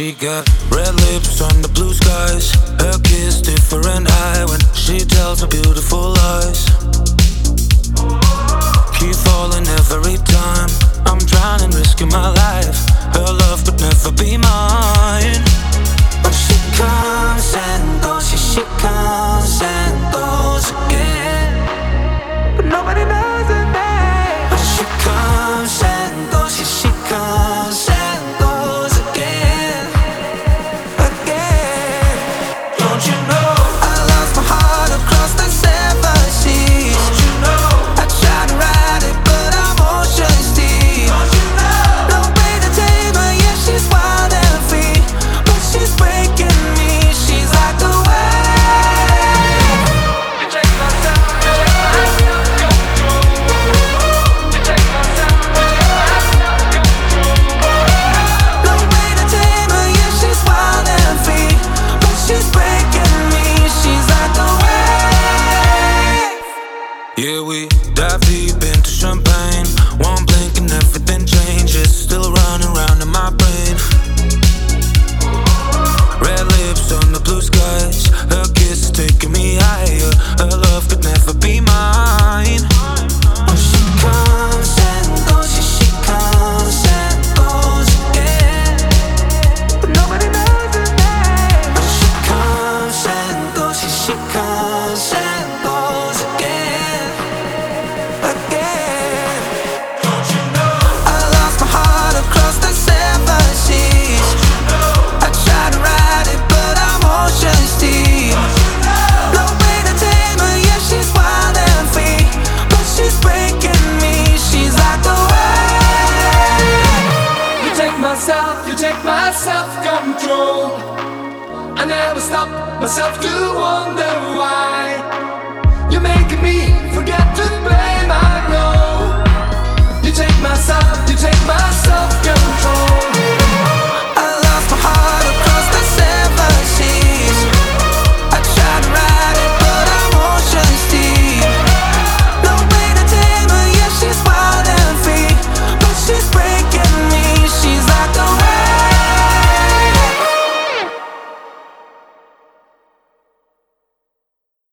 She got red lips on the blue skies. Her kiss different high when she tells her beautiful lies. Keep falling every time. I'm drowning, risking my life. Her love could never be mine. But she comes and goes, yeah, she comes and goes again. But nobody knows her name. But she comes and goes, yeah, she comes and goes again. Again. Don't you know I lost my heart across the seven seas? Don't you know I tried to ride it, but I'm ocean deep. Don't you know no way to tame her, yeah, she's wild and free. But she's breaking me, she's like a wave. You take my time, you take my self-control. You take my time, you take my self-control. No way to tame her, yeah, she's wild and free. But she's breaking me, she's like a wave. Yeah, we dive deep into champagne. One blink and everything changes. Still running round in my brain. Red lips on the blue skies. Her kiss is taking me higher. Her love could never be mine. Oh, she comes and goes, yeah, she comes and goes again. But nobody knows her name. Oh, she comes and goes, yeah, she comes and goes again. Again. Don't you know I lost my heart across the seven seas? I tried to ride it, but I'm ocean deep. No way to tame her, yeah, she's wild and free. But she's breaking me, she's like a wave. You take my self-control. I never stop myself to wonder why. You're making me forget to blame, I know. You take my self-control.